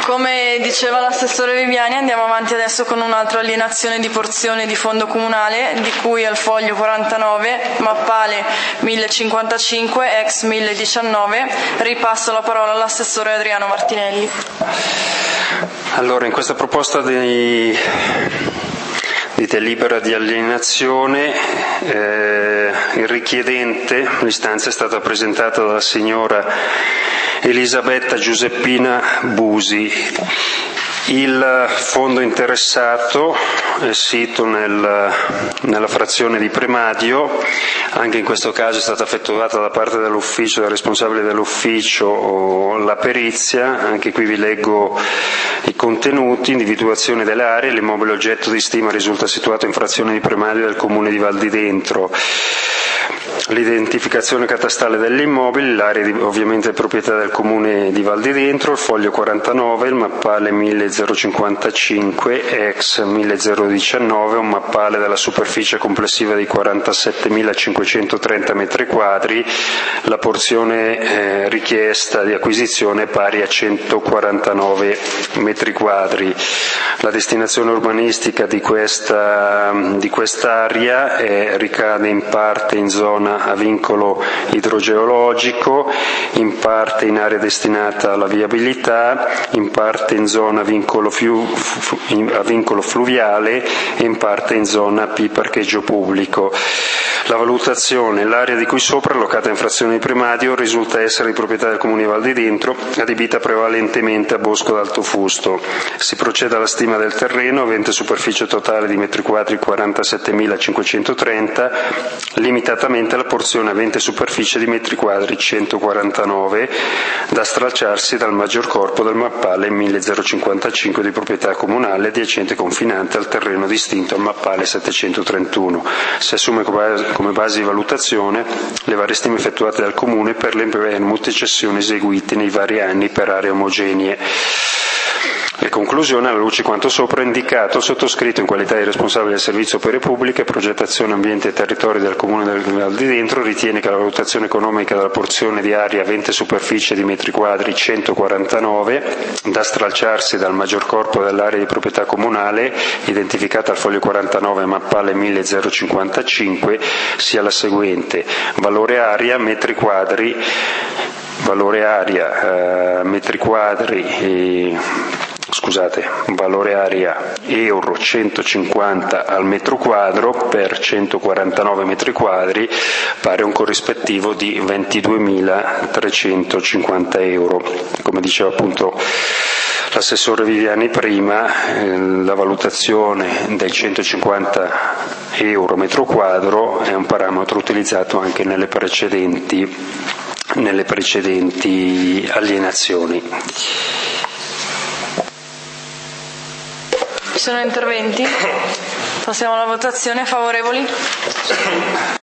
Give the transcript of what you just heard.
Come diceva l'assessore Viviani, andiamo avanti adesso con un'altra alienazione di porzione di fondo comunale, di cui al foglio 49, mappale 1055, ex 1019. Ripasso la parola all'assessore Adriano Martinelli. Allora, in questa proposta di delibera di alienazione, il richiedente, l'istanza è stata presentata dalla signora Elisabetta Giuseppina Busi. Il fondo interessato è sito nella frazione di Premadio. Anche in questo caso è stata effettuata da parte dell'ufficio, del responsabile dell'ufficio, la perizia. Anche qui vi leggo i contenuti: individuazione delle aree. L'immobile oggetto di stima risulta situato in frazione di Premadio del comune di Val di Dentro. L'identificazione catastale degli immobili, l'area ovviamente è proprietà del comune di Val di Dentro, il foglio 49, il mappale 1055, ex 1019, un mappale della superficie complessiva di 47.530 metri quadri, la porzione richiesta di acquisizione è pari a 149 metri quadri. La destinazione urbanistica di quest'area ricade in parte in zona a vincolo idrogeologico, in parte in area destinata alla viabilità, in parte in zona a vincolo fluviale e in parte in zona P parcheggio pubblico. La valutazione: l'area di cui sopra, allocata in frazione di Premadio, risulta essere di proprietà del comune di Val di Dentro, adibita prevalentemente a bosco d'alto fusto. Si procede alla stima del terreno, avente superficie totale di metri quadri 47.530, limitatamente alla porzione avente superficie di metri quadri 149, da stralciarsi dal maggior corpo del mappale 1055 di proprietà comunale, adiacente confinante al terreno distinto al mappale 731. Si assume come base di valutazione le varie stime effettuate dal comune per le permute cessioni eseguite nei vari anni per aree omogenee. Le conclusioni: alla luce di quanto sopra indicato, sottoscritto in qualità di responsabile del servizio opere pubbliche, progettazione, ambiente e territorio del comune del Val di Dentro, ritiene che la valutazione economica della porzione di area avente superficie di metri quadri 149, da stralciarsi dal maggior corpo dell'area di proprietà comunale, identificata al foglio 49 mappale 1055, sia la seguente: valore area metri quadri valore area euro 150 al metro quadro per 149 metri quadri, pari a un corrispettivo di 22.350 euro. Come diceva appunto l'assessore Viviani prima, la valutazione dei 150 euro metro quadro è un parametro utilizzato anche nelle precedenti alienazioni. Ci sono interventi? Passiamo alla votazione. Favorevoli?